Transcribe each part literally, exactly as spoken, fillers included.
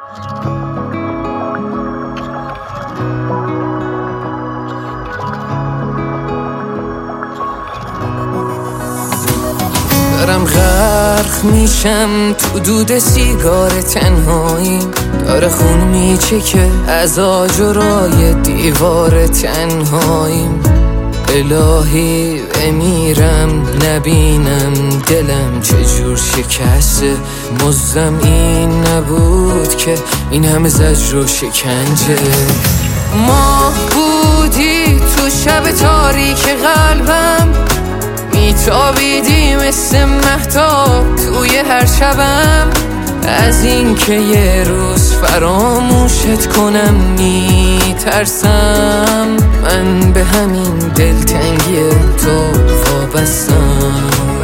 دارم غرق میشم تو دود سیگار تنهایی، داره خون میچکه از آجرای دیوار تنهاییم. الهی بمیرم نبینم دلم چجور شکسته، مزدم این نبود که این همه زجر و شکنجه. ماه بودی تو شب تاریک قلبم، میتابیدی مثل مهتاب توی هر شبم. از این که یه روز فراموشت کنم میترسم، من به همین دلتنگی تو وابستم.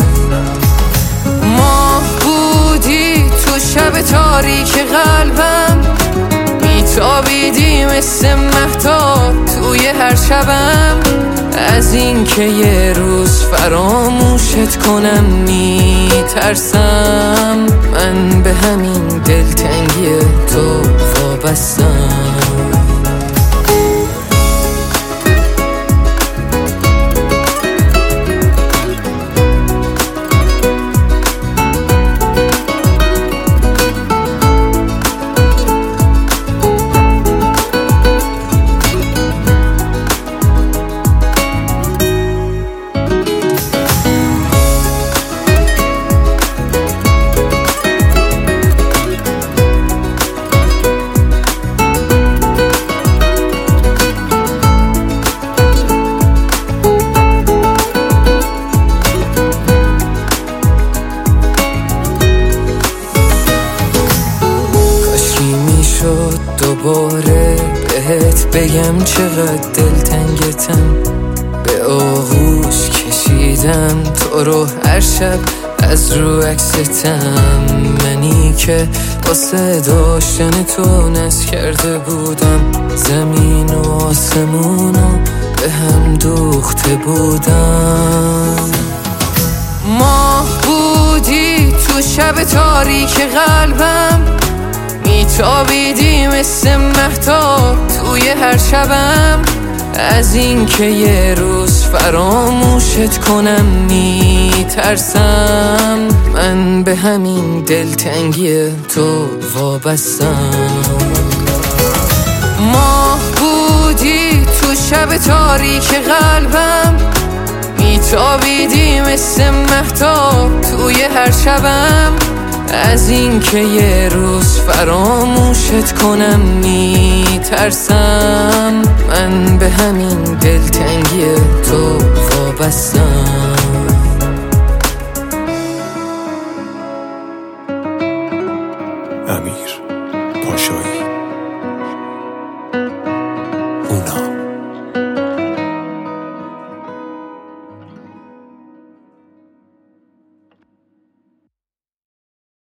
ماه بودی تو شب تاریک قلبم، میتابیدی مثل مهتاب توی هر شبم. از این که یه روز فراموشت کنم میترسم، من به همین دلتنگی تو وابستم. دوباره بهت بگم چقدر دلتنگتم، به آغوش کشیدم تو رو هر شب از رو عکستم. منی که واسه داشتن تو نس کرده بودم، زمین و آسمونو به هم دوخته بودم. ماه بودی تو شب تاریک قلبم، میتابیدی مثل مهتاب توی هر شبم. از این که یه روز فراموشت کنم میترسم، من به همین دلتنگی تو وابستم. ماه بودی تو شب تاریک قلبم، میتابیدی مثل مهتاب توی هر شبم. از این که یه روز فراموشت کنم میترسم، من به همین دلتنگی تو وابستم. امیر.